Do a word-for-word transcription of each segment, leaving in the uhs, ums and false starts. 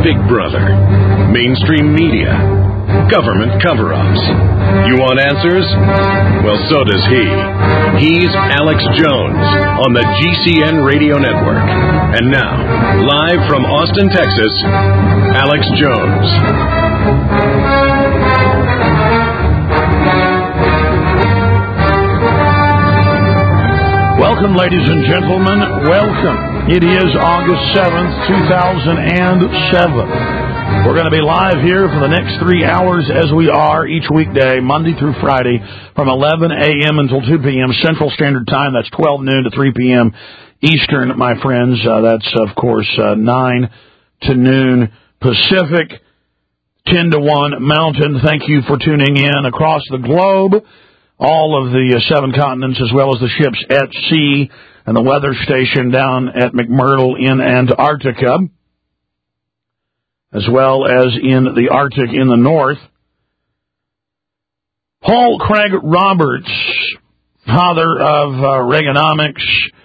Big Brother, mainstream media, government cover-ups. You want answers? Well, so does he. He's Alex Jones on the G C N Radio Network. And now, live from Austin, Texas, Alex Jones. Welcome, ladies and gentlemen. Welcome. It is August seventh, two thousand seven. We're going to be live here for the next three hours as we are each weekday, Monday through Friday, from eleven a.m. until two p.m. Central Standard Time. That's twelve noon to three p.m. Eastern, my friends. Uh, that's, of course, uh, nine to noon Pacific, ten to one Mountain. Thank you for tuning in across the globe. All of the uh, seven continents, as well as the ships at sea and the weather station down at McMurdo in Antarctica, as well as in the Arctic in the north. Paul Craig Roberts, father of uh, Reaganomics,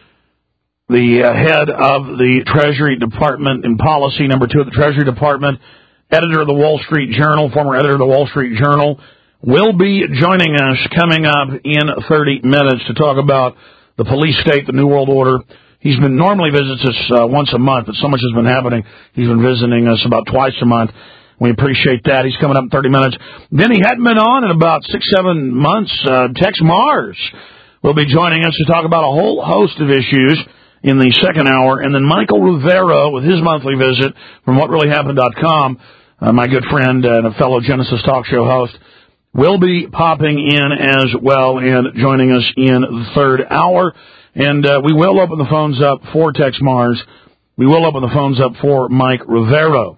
the uh, head of the Treasury Department in policy, number two at the Treasury Department, editor of the Wall Street Journal, former editor of the Wall Street Journal, will be joining us coming up in thirty minutes to talk about the police state, the New World Order. He's been normally visits us uh, once a month, but so much has been happening. He's been visiting us about twice a month. We appreciate that. He's coming up in thirty minutes. Then he hadn't been on in about six, seven months. Uh, Tex Mars will be joining us to talk about a whole host of issues in the second hour. And then Michael Rivera with his monthly visit from what really happened dot com, uh, my good friend and a fellow Genesis talk show host, will be popping in as well and joining us in the third hour. And uh, we will open the phones up for Tex Mars. We will open the phones up for Mike Rivera.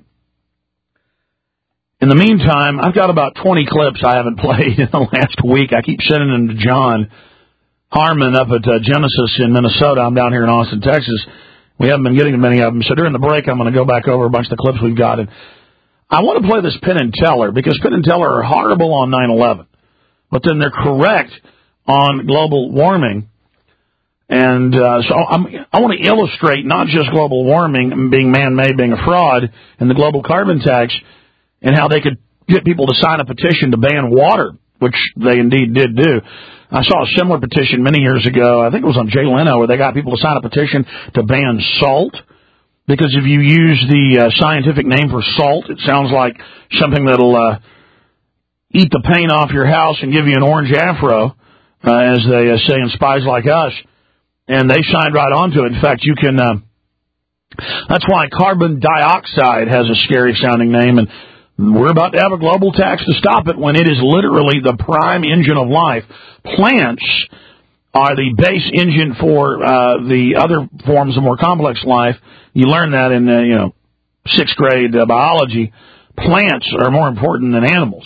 In the meantime, I've got about twenty clips I haven't played in the last week. I keep sending them to John Harmon up at uh, Genesis in Minnesota. I'm down here in Austin, Texas. We haven't been getting many of them. So during the break, I'm going to go back over a bunch of the clips we've got. And I want to play this Penn and Teller because Penn and Teller are horrible on nine eleven, but then they're correct on global warming. And uh, so I'm, I want to illustrate not just global warming being man-made, being a fraud, and the global carbon tax, and how they could get people to sign a petition to ban water, which they indeed did do. I saw a similar petition many years ago. I think it was on Jay Leno, where they got people to sign a petition to ban salt. Because if you use the uh, scientific name for salt, it sounds like something that'll uh, eat the paint off your house and give you an orange afro, uh, as they uh, say in Spies Like Us. And they signed right onto it. In fact, you can... Uh, that's why carbon dioxide has a scary-sounding name, and we're about to have a global tax to stop it when it is literally the prime engine of life. Plants are the base engine for uh, the other forms of more complex life. You learn that in, uh, you know, sixth grade uh, biology. Plants are more important than animals.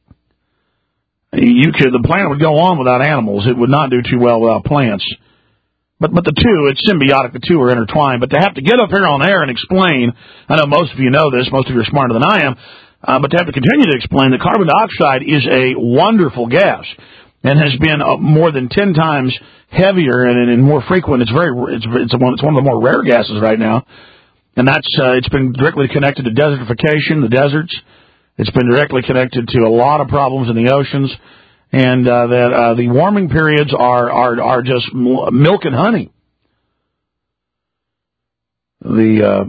You could, the planet would go on without animals. It would not do too well without plants. But but the two, it's symbiotic. The two are intertwined. But to have to get up here on air and explain, I know most of you know this, most of you are smarter than I am, uh, but to have to continue to explain that carbon dioxide is a wonderful gas and has been uh, more than ten times heavier and, and more frequent. It's very it's it's one it's one of the more rare gases right now, and that's uh, it's been directly connected to desertification, the deserts. It's been directly connected to a lot of problems in the oceans, and uh, that uh, the warming periods are are are just milk and honey. The uh,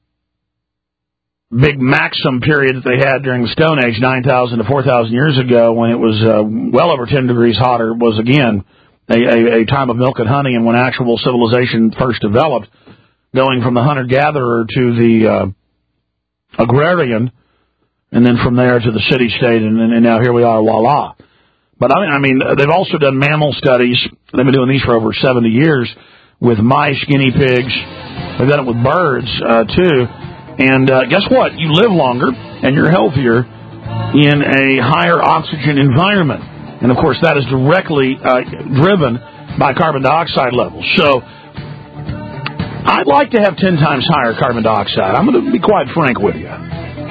big maximum period that they had during the Stone Age, nine thousand to four thousand years ago, when it was uh, well over ten degrees hotter, was again a, a, a time of milk and honey, and when actual civilization first developed, going from the hunter-gatherer to the uh, agrarian, and then from there to the city-state, and, and now here we are, voila. But I mean, I mean, they've also done mammal studies. They've been doing these for over seventy years with mice, guinea pigs. They've done it with birds, uh, too. And uh, guess what? You live longer and you're healthier in a higher oxygen environment. And, of course, that is directly uh, driven by carbon dioxide levels. So I'd like to have ten times higher carbon dioxide. I'm going to be quite frank with you. uh,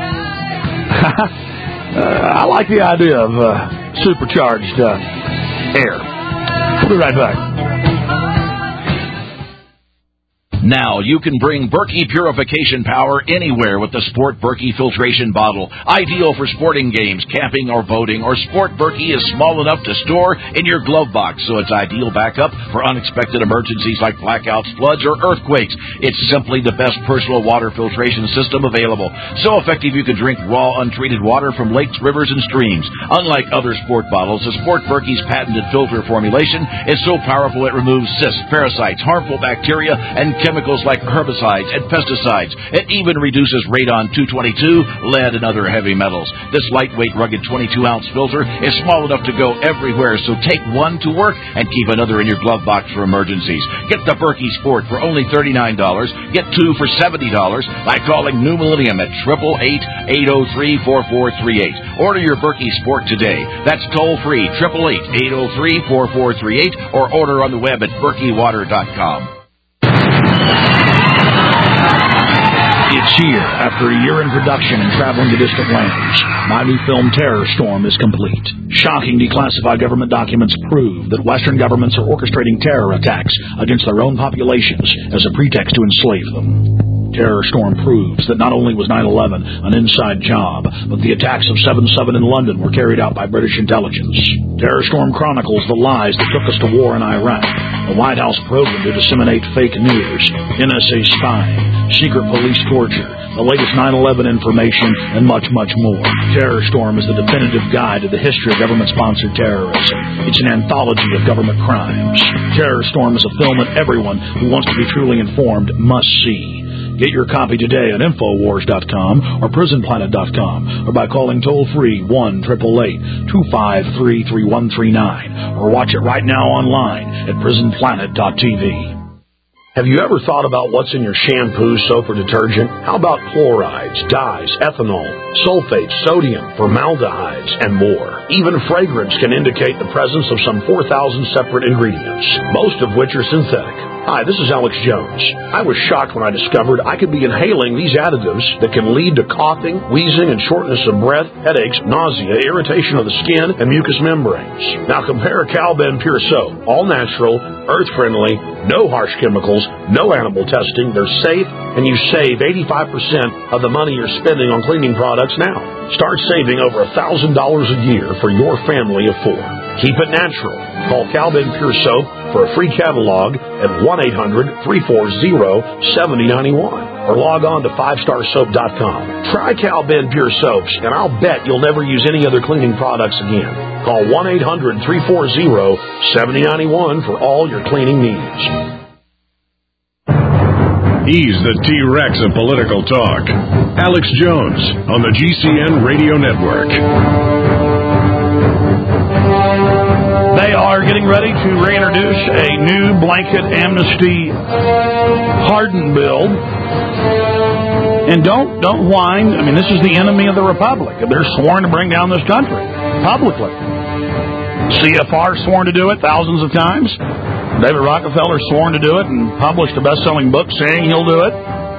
I like the idea of uh, supercharged uh, air. We'll be right back. Now you can bring Berkey purification power anywhere with the Sport Berkey filtration bottle. Ideal for sporting games, camping, or boating, or Sport Berkey is small enough to store in your glove box, so it's ideal backup for unexpected emergencies like blackouts, floods, or earthquakes. It's simply the best personal water filtration system available. So effective you can drink raw, untreated water from lakes, rivers, and streams. Unlike other Sport bottles, the Sport Berkey's patented filter formulation is so powerful it removes cysts, parasites, harmful bacteria, and chemicals like herbicides and pesticides. It even reduces radon two twenty-two, lead, and other heavy metals. This lightweight, rugged twenty-two ounce filter is small enough to go everywhere, so take one to work and keep another in your glove box for emergencies. Get the Berkey Sport for only thirty-nine dollars. Get two for seventy dollars by calling New Millennium at eight eight eight, eight oh three, four four three eight. Order your Berkey Sport today. That's toll-free, eight eight eight, eight oh three, four four three eight, or order on the web at berkey water dot com. It's here. After a year in production and traveling to distant lands, my new film Terror Storm is complete. Shocking declassified government documents prove that Western governments are orchestrating terror attacks against their own populations as a pretext to enslave them. Terror Storm proves that not only was nine eleven an inside job, but the attacks of seven seven in London were carried out by British intelligence. Terror Storm chronicles the lies that took us to war in Iraq, the White House program to disseminate fake news, N S A spying, secret police torture, the latest nine eleven information, and much, much more. Terror Storm is the definitive guide to the history of government-sponsored terrorism. It's an anthology of government crimes. Terror Storm is a film that everyone who wants to be truly informed must see. Get your copy today at infowars dot com or prison planet dot com, or by calling toll-free one eight eight eight, two five three, three one three nine, or watch it right now online at prison planet dot t v. Have you ever thought about what's in your shampoo, soap, or detergent? How about chlorides, dyes, ethanol, sulfates, sodium, formaldehydes, and more? Even fragrance can indicate the presence of some four thousand separate ingredients, most of which are synthetic. Hi, this is Alex Jones. I was shocked when I discovered I could be inhaling these additives that can lead to coughing, wheezing, and shortness of breath, headaches, nausea, irritation of the skin, and mucous membranes. Now compare Calben Pure Soap, all natural, earth-friendly, no harsh chemicals, no animal testing. They're safe, and you save eighty-five percent of the money you're spending on cleaning products now. Start saving over one thousand dollars a year for your family of four. Keep it natural. Call Calben Pure Soap for a free catalog at one eight hundred, three four zero, seven oh nine one, or log on to five star soap dot com. Try Calben Pure Soaps, and I'll bet you'll never use any other cleaning products again. Call one eight hundred, three four zero, seven oh nine one for all your cleaning needs. He's the T-Rex of political talk. Alex Jones on the G C N Radio Network. They are getting ready to reintroduce a new blanket amnesty pardon bill. And don't don't whine. I mean, this is the enemy of the republic. They're sworn to bring down this country publicly. C F R sworn to do it thousands of times. David Rockefeller sworn to do it and published a best-selling book saying he'll do it.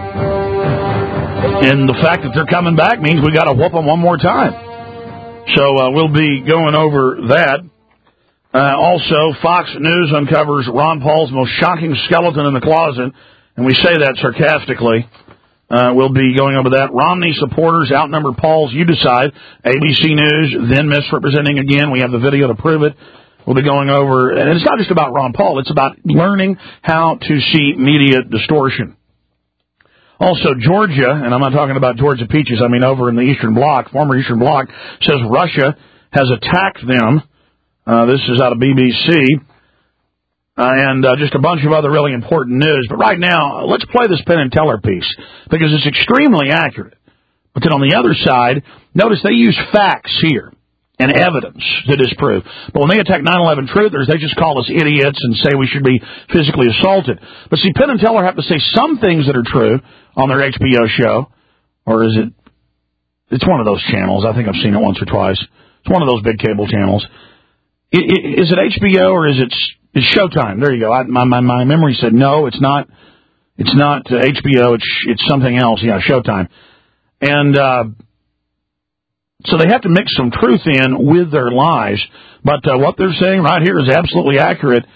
And the fact that they're coming back means we got to whoop them one more time. So uh, we'll be going over that. Uh, also, Fox News uncovers Ron Paul's most shocking skeleton in the closet, and we say that sarcastically. Uh, we'll be going over that. Romney supporters outnumber Paul's You Decide. A B C News, then misrepresenting again. We have the video to prove it. We'll be going over, and it's not just about Ron Paul, it's about learning how to see media distortion. Also, Georgia, and I'm not talking about Georgia Peaches, I mean over in the Eastern Bloc, former Eastern Bloc, says Russia has attacked them. Uh, this is out of B B C, uh, and uh, just a bunch of other really important news. But right now, let's play this Penn and Teller piece, because it's extremely accurate. But then on the other side, notice they use facts here and evidence to disprove. But when they attack nine eleven truthers, they just call us idiots and say we should be physically assaulted. But see, Penn and Teller have to say some things that are true on their H B O show. Or is it... It's one of those channels. I think I've seen it once or twice. It's one of those big cable channels. Is it H B O or is it it's Showtime? There you go. I, my, my my memory said no, it's not. It's not H B O. It's it's something else. Yeah, Showtime. And... uh So they have to mix some truth in with their lies. But uh, what they're saying right here is absolutely accurate.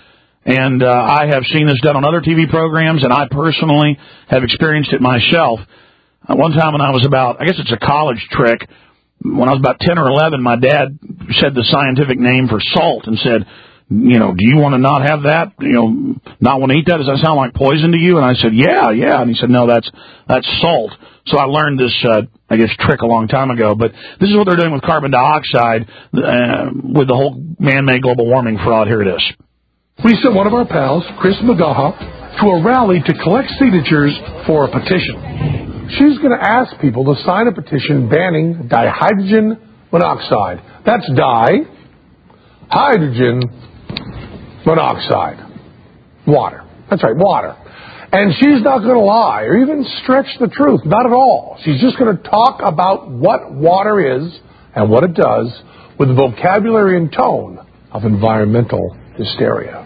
And uh, I have seen this done on other T V programs, and I personally have experienced it myself. Uh, one time when I was about, I guess it's a college trick, when I was about ten or eleven, my dad said the scientific name for salt and said, you know, do you want to not have that? You know, not want to eat that? Does that sound like poison to you? And I said, yeah, yeah. And he said, no, that's that's salt. So I learned this, uh, I guess, trick a long time ago. But this is what they're doing with carbon dioxide uh, with the whole man-made global warming fraud. Here it is. We sent one of our pals, Chris McGaha, to a rally to collect signatures for a petition. She's going to ask people to sign a petition banning dihydrogen monoxide. That's di, hydrogen, monoxide. Water. That's right, water. And she's not going to lie or even stretch the truth. Not at all. She's just going to talk about what water is and what it does with the vocabulary and tone of environmental hysteria.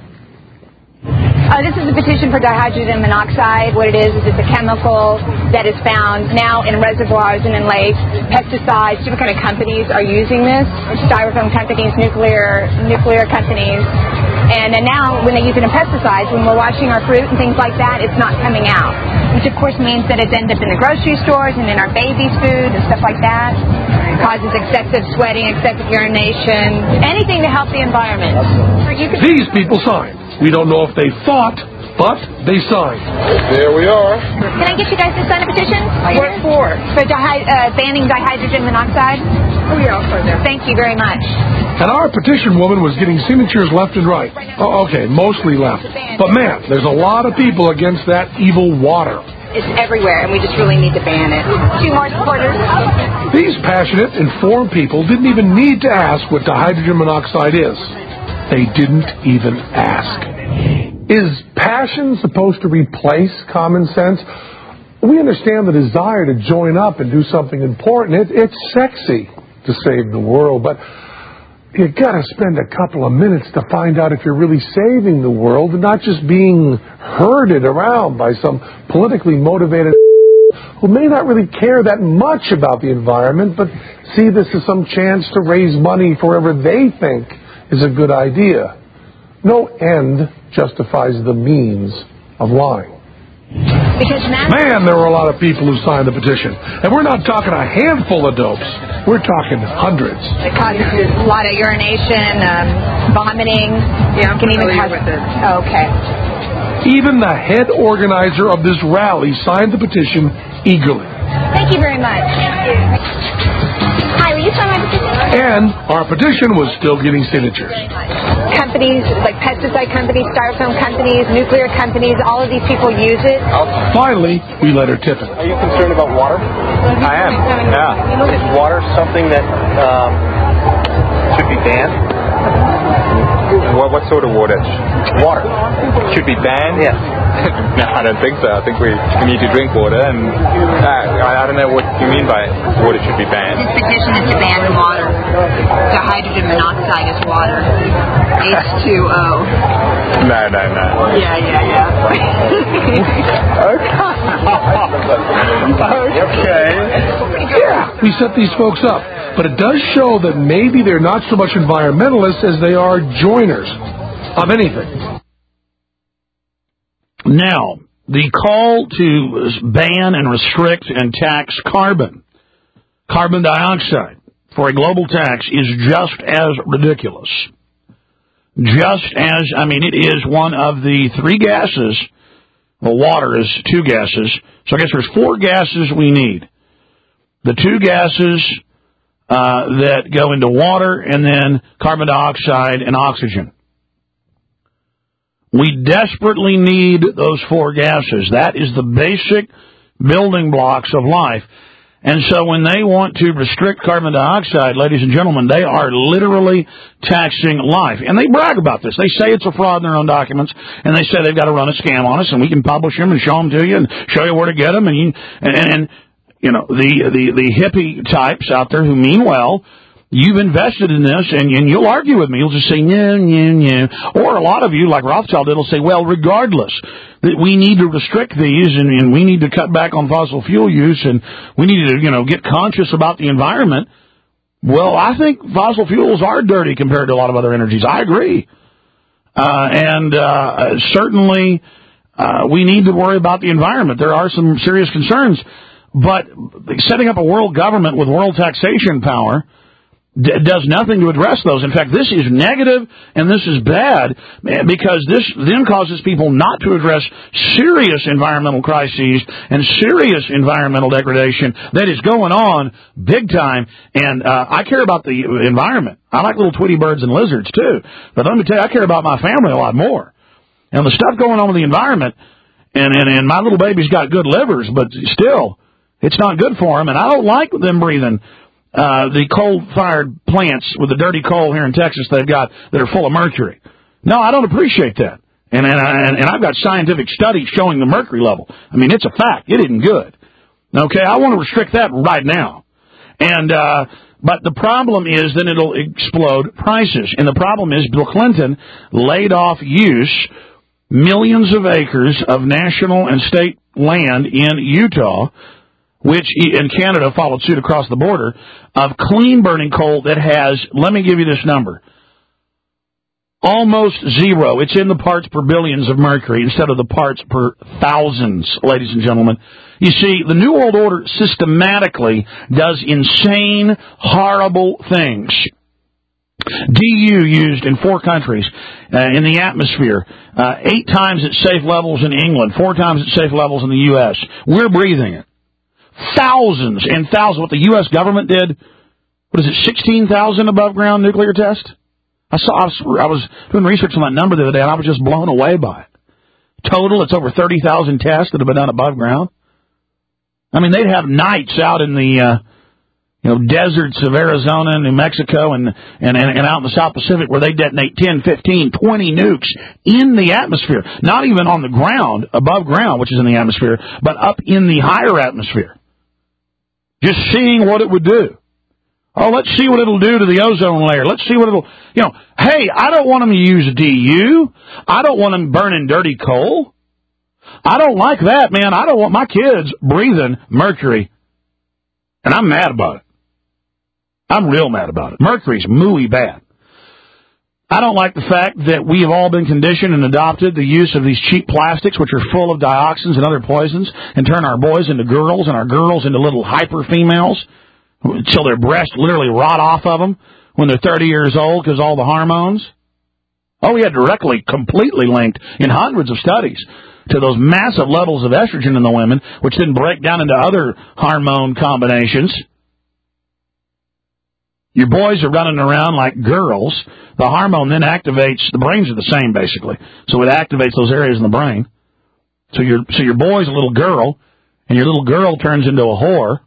Uh, this is a petition for dihydrogen monoxide. What it is is it's a chemical that is found now in reservoirs and in lakes. Pesticides, different kind of companies are using this. Styrofoam companies, nuclear nuclear companies. And, and now when they use it in pesticides, when we're washing our fruit and things like that, it's not coming out. Which of course means that it ends up in the grocery stores and in our babies' food and stuff like that. It causes excessive sweating, excessive urination, anything to help the environment. You can- These people signed. We don't know if they fought, but they signed. There we are. Can I get you guys to sign a petition? What for? For dihy- uh, banning dihydrogen monoxide? Oh, yeah, I'll sign that. Thank you very much. And our petition woman was getting signatures left and right. Oh, okay, mostly left. But man, there's a lot of people against that evil water. It's everywhere, and we just really need to ban it. Two more supporters. These passionate, informed people didn't even need to ask what dihydrogen monoxide is. They didn't even ask. Is passion supposed to replace common sense? We understand the desire to join up and do something important. It, it's sexy to save the world, but you got to spend a couple of minutes to find out if you're really saving the world and not just being herded around by some politically motivated who may not really care that much about the environment, but see this as some chance to raise money for whatever they think is a good idea. No end justifies the means of lying. Because Man, there were a lot of people who signed the petition. And we're not talking a handful of dopes. We're talking hundreds. It causes a lot of urination, um, vomiting. Yeah, I'm can even familiar cause, with it. Oh, okay. Even the head organizer of this rally signed the petition eagerly. Thank you very much. Hi, will you sign my petition? And our petition was still getting signatures. Companies, like pesticide companies, styrofoam companies, nuclear companies, all of these people use it. Finally, we let her tip it. Are you concerned about water? I am, yeah. Is water something that um, should be banned? What, what sort of water? Water. Should be banned? Yes. No, I don't think so. I think we, we need to drink water, and uh, I, I don't know what you mean by water should be banned. This petition is to ban water. The hydrogen monoxide is water. H two O. No, no, no. Yeah, yeah, yeah. Okay. Yeah, we set these folks up. But it does show that maybe they're not so much environmentalists as they are joiners of anything. Now, the call to ban and restrict and tax carbon, carbon dioxide, for a global tax is just as ridiculous. Just as, I mean, it is one of the three gases. Well, water is two gases. So I guess there's four gases we need. The two gases uh, that go into water, and then carbon dioxide and oxygen. We desperately need those four gases. That is the basic building blocks of life. And so when they want to restrict carbon dioxide, ladies and gentlemen, they are literally taxing life. And they brag about this. They say it's a fraud in their own documents, and they say they've got to run a scam on us, and we can publish them and show them to you and show you where to get them. And, you, and, and you know, the, the, the hippie types out there who mean well, you've invested in this, and, and you'll argue with me. You'll just say, no, no, no. Or a lot of you, like Rothschild did, will say, well, regardless, that we need to restrict these, and, and we need to cut back on fossil fuel use, and we need to, you know, get conscious about the environment. Well, I think fossil fuels are dirty compared to a lot of other energies. I agree. Uh, and uh, certainly uh, we need to worry about the environment. There are some serious concerns. But setting up a world government with world taxation power d- does nothing to address those. In fact, this is negative and this is bad because this then causes people not to address serious environmental crises and serious environmental degradation that is going on big time. And uh, I care about the environment. I like little Tweety birds and lizards too. But let me tell you, I care about my family a lot more. And the stuff going on with the environment, and, and, and my little baby's got good livers, but still, it's not good for them. And I don't like them breathing uh, the coal-fired plants with the dirty coal here in Texas they've got that are full of mercury. No, I don't appreciate that. And, and, and, and I've got scientific studies showing the mercury level. I mean, it's a fact. It isn't good. Okay, I want to restrict that right now. And uh, but the problem is then it'll explode prices. And the problem is Bill Clinton laid off use millions of acres of national and state land in Utah, which in Canada followed suit across the border, of clean-burning coal that has, let me give you this number, almost zero. It's in the parts per billions of mercury instead of the parts per thousands, ladies and gentlemen. You see, the New World Order systematically does insane, horrible things. D U used in four countries uh, in the atmosphere, uh, eight times at safe levels in England, four times at safe levels in the U S We're breathing it. Thousands and thousands. What the U S government did, what is it, sixteen thousand above ground nuclear tests? I saw. I was, I was doing research on that number the other day, and I was just blown away by it. Total, it's over thirty thousand tests that have been done above ground. I mean, they'd have nights out in the uh, you know deserts of Arizona and New Mexico and, and, and, and out in the South Pacific where they detonate ten, fifteen, twenty nukes in the atmosphere. Not even on the ground, above ground, which is in the atmosphere, but up in the higher atmosphere. Just seeing what it would do. Oh, let's see what it'll do to the ozone layer. Let's see what it'll, you know, hey, I don't want them to use D U. I don't want them burning dirty coal. I don't like that, man. I don't want my kids breathing mercury. And I'm mad about it. I'm real mad about it. Mercury's mooey bad. I don't like the fact that we have all been conditioned and adopted the use of these cheap plastics, which are full of dioxins and other poisons, and turn our boys into girls and our girls into little hyper females until their breasts literally rot off of them when they're thirty years old because all the hormones. Oh, yeah, directly, completely linked in hundreds of studies to those massive levels of estrogen in the women, which then break down into other hormone combinations. Your boys are running around like girls. The hormone then activates, the brains are the same, basically. So it activates those areas in the brain. So your so your boy's a little girl, and your little girl turns into a whore,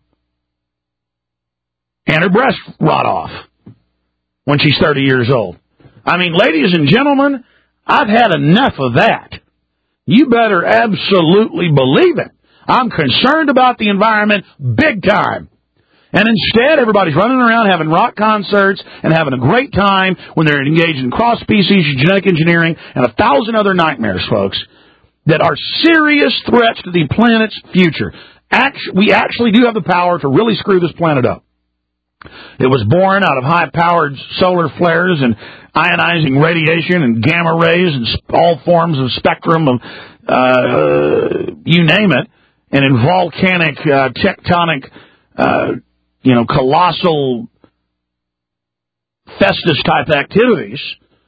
and her breasts rot off when she's thirty years old. I mean, ladies and gentlemen, I've had enough of that. You better absolutely believe it. I'm concerned about the environment big time. And instead, everybody's running around having rock concerts and having a great time when they're engaged in cross-species genetic engineering and a thousand other nightmares, folks, that are serious threats to the planet's future. Actu- we actually do have the power to really screw this planet up. It was born out of high-powered solar flares and ionizing radiation and gamma rays and all forms of spectrum of, uh, you name it, and in volcanic, uh, tectonic, uh, you know, colossal Festus-type activities.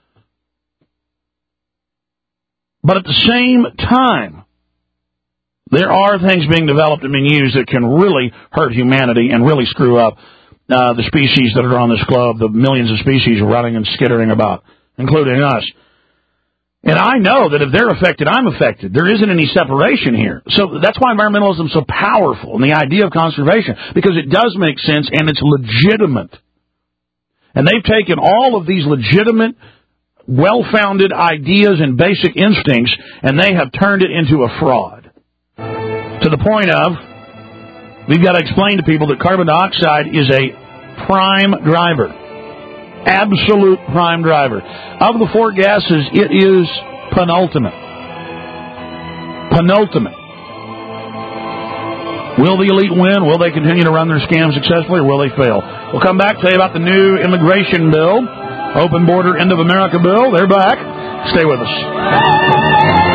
But at the same time, there are things being developed and being used that can really hurt humanity and really screw up uh, the species that are on this globe, the millions of species running and skittering about, including us. And I know that if they're affected, I'm affected. There isn't any separation here. So that's why environmentalism is so powerful and the idea of conservation, because it does make sense and it's legitimate. And they've taken all of these legitimate, well-founded ideas and basic instincts, and they have turned it into a fraud. To the point of, we've got to explain to people that carbon dioxide is a prime driver. Absolute prime driver. Of the four gases, it is penultimate. Penultimate. Will the elite win? Will they continue to run their scams successfully, or will they fail? We'll come back, tell you about the new immigration bill, open border, end of America bill. They're back. Stay with us.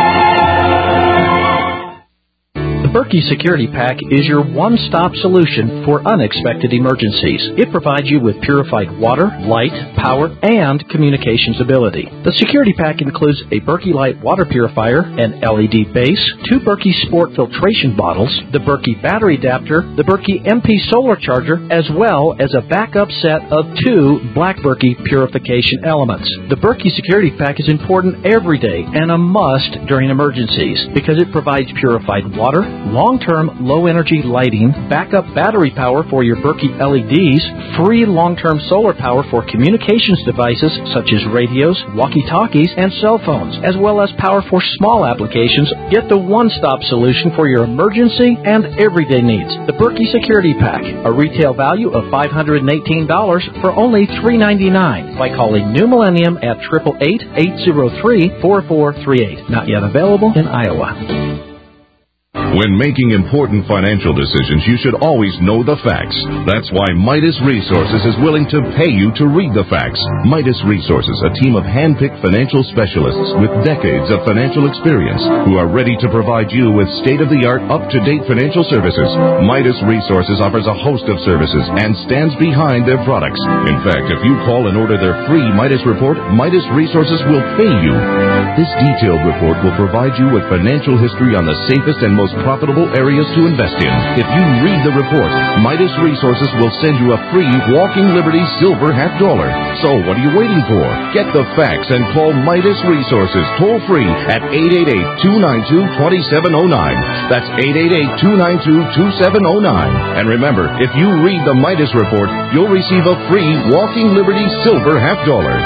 The Berkey Security Pack is your one-stop solution for unexpected emergencies. It provides you with purified water, light, power, and communications ability. The Security Pack includes a Berkey Light water purifier, an L E D base, two Berkey Sport filtration bottles, the Berkey battery adapter, the Berkey M P solar charger, as well as a backup set of two Black Berkey purification elements. The Berkey Security Pack is important every day and a must during emergencies because it provides purified water, long-term low-energy lighting, backup battery power for your Berkey L E Ds, free long-term solar power for communications devices such as radios, walkie-talkies, and cell phones, as well as power for small applications. Get the one-stop solution for your emergency and everyday needs. The Berkey Security Pack, a retail value of five hundred eighteen dollars for only three hundred ninety-nine dollars by calling New Millennium at eight eight eight, eight zero three, four four three eight. Not yet available in Iowa. When making important financial decisions, you should always know the facts. That's why Midas Resources is willing to pay you to read the facts. Midas Resources, a team of hand-picked financial specialists with decades of financial experience who are ready to provide you with state-of-the-art, up-to-date financial services. Midas Resources offers a host of services and stands behind their products. In fact, if you call and order their free Midas report, Midas Resources will pay you. This detailed report will provide you with financial history on the safest and most profitable areas to invest in. If you read the report, Midas Resources will send you a free Walking Liberty silver half dollar. So what are you waiting for? Get the facts and call Midas Resources toll free at eight eight eight, two nine two, two seven zero nine. That's eight eight eight, two nine two, two seven zero nine. And remember, if you read the Midas report, you'll receive a free Walking Liberty silver half dollar.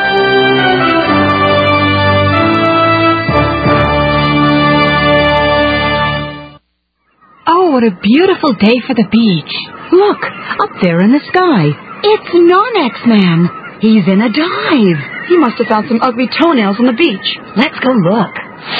Oh, what a beautiful day for the beach. Look, up there in the sky. It's Non-X Man. He's in a dive. He must have found some ugly toenails on the beach. Let's go look.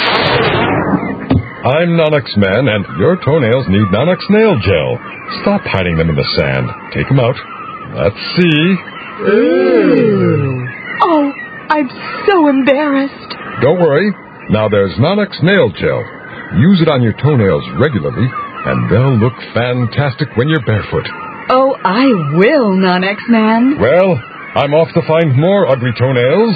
I'm Non-X Man, and your toenails need Non-X Nail Gel. Stop hiding them in the sand. Take them out. Let's see. Ooh. Oh, I'm so embarrassed. Don't worry. Now there's Non-X Nail Gel. Use it on your toenails regularly, and they'll look fantastic when you're barefoot. Oh, I will, Non-X Man. Well, I'm off to find more ugly toenails.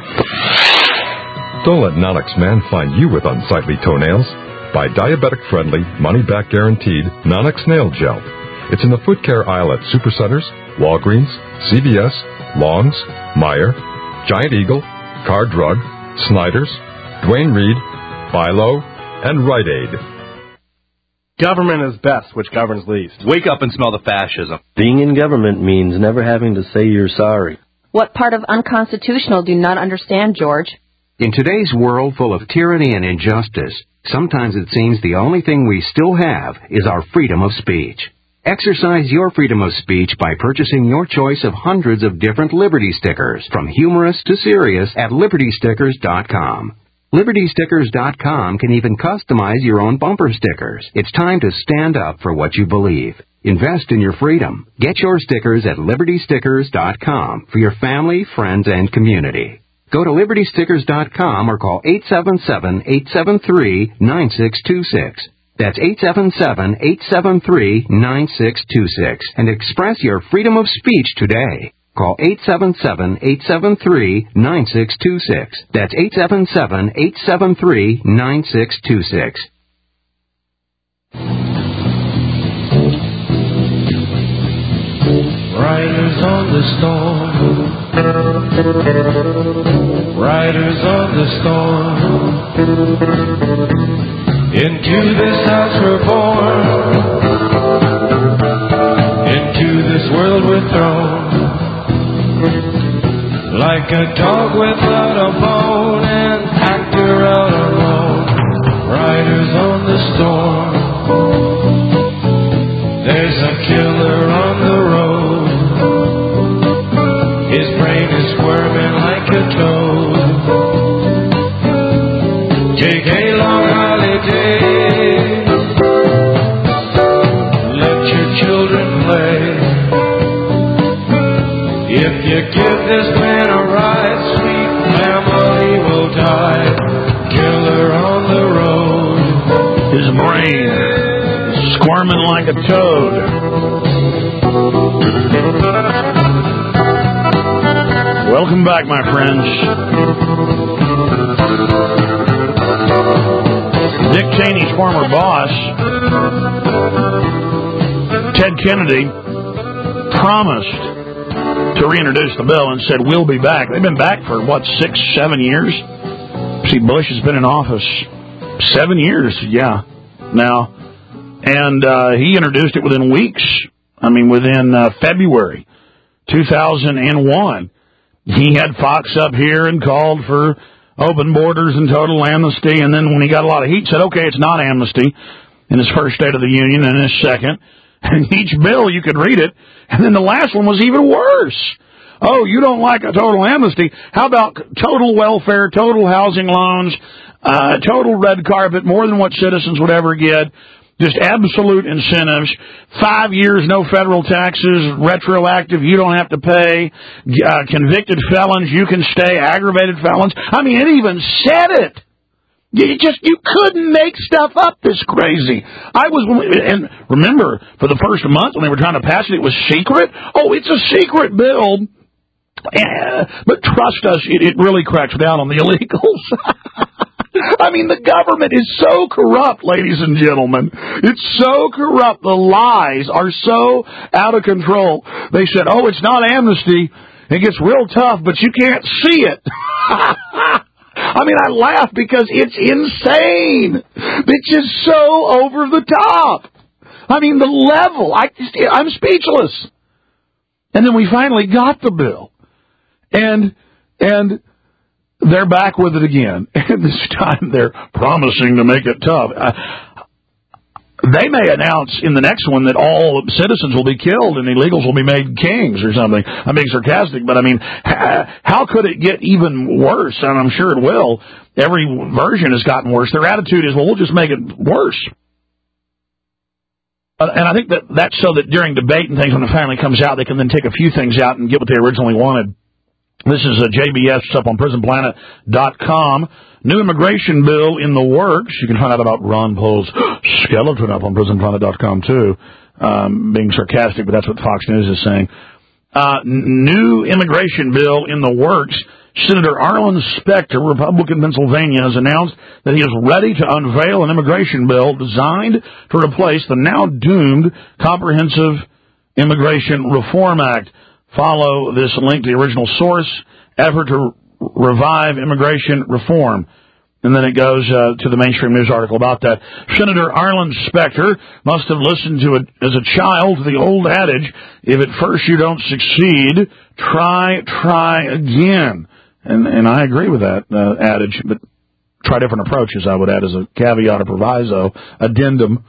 Don't let Non-X Man find you with unsightly toenails. Buy diabetic-friendly, money-back guaranteed Non-X Nail Gel. It's in the foot care aisle at Supercenters, Walgreens, C V S, Long's, Meijer, Giant Eagle, Car Drug, Snyder's, Duane Reade, Bilo, and Rite Aid. Government is best, which governs least. Wake up and smell the fascism. Being in government means never having to say you're sorry. What part of unconstitutional do you not understand, George? In today's world full of tyranny and injustice, sometimes it seems the only thing we still have is our freedom of speech. Exercise your freedom of speech by purchasing your choice of hundreds of different Liberty stickers, from humorous to serious, at Liberty Stickers dot com. Liberty Stickers dot com can even customize your own bumper stickers. It's time to stand up for what you believe. Invest in your freedom. Get your stickers at Liberty Stickers dot com for your family, friends, and community. Go to Liberty Stickers dot com or call eight seven seven, eight seven three, nine six two six. That's eight seven seven, eight seven three, nine six two six and express your freedom of speech today. Call eight seven seven, eight seven three, nine six two six. That's eight seven seven, eight seven three, nine six two six. Riders on the storm. Riders on the storm. Into this house we're born. Into this world we're thrown. Like a dog without a bone, an actor out alone. Riders on the storm. There's a killer on the road. His brain is squirming like a toad. Take a long holiday. Let your children play. If you give this man a ride, sweet his brain squirming like a toad. Welcome back, my friends. Dick Cheney's former boss, Ted Kennedy, promised to reintroduce the bill and said, we'll be back. They've been back for, what, six, seven years? See, Bush has been in office seven years, yeah, now. And uh, he introduced it within weeks. I mean, within uh, February two thousand one. He had Fox up here and called for open borders and total amnesty. And then when he got a lot of heat, said, okay, it's not amnesty in his first State of the Union and his second. And each bill, you could read it. And then the last one was even worse. Oh, you don't like a total amnesty? How about total welfare, total housing loans, uh, total red carpet, more than what citizens would ever get, just absolute incentives, five years, no federal taxes, retroactive, you don't have to pay, uh, convicted felons, you can stay, aggravated felons. I mean, it even said it. You just, you couldn't make stuff up this crazy. I was, and remember, for the first month when they were trying to pass it, it was secret. Oh, it's a secret bill. Uh, but trust us, it, it really cracks down on the illegals. I mean, the government is so corrupt, ladies and gentlemen. It's so corrupt. The lies are so out of control. They said, oh, it's not amnesty. It gets real tough, but you can't see it. I mean, I laugh because it's insane. It's just so over the top. I mean, the level. I just, I'm speechless. And then we finally got the bill. And, and they're back with it again. And this time they're promising to make it tough. Uh, they may announce in the next one that all citizens will be killed and illegals will be made kings or something. I'm being sarcastic, but I mean, how could it get even worse? And I'm sure it will. Every version has gotten worse. Their attitude is, well, we'll just make it worse. Uh, and I think that that's so that during debate and things, when it finally comes out, they can then take a few things out and get what they originally wanted. This is a J B S up on prison planet dot com. New immigration bill in the works. You can find out about Ron Paul's skeleton up on prison planet dot com, too. Um, being sarcastic, but that's what Fox News is saying. Uh, new immigration bill in the works. Senator Arlen Specter, Republican Pennsylvania, has announced that he is ready to unveil an immigration bill designed to replace the now doomed Comprehensive Immigration Reform Act. Follow this link to the original source, effort to revive immigration reform. And then it goes uh, to the mainstream news article about that. Senator Arlen Specter must have listened to it as a child to the old adage, if at first you don't succeed, try, try again. And and I agree with that uh, adage, but try different approaches, I would add, as a caveat or proviso, addendum.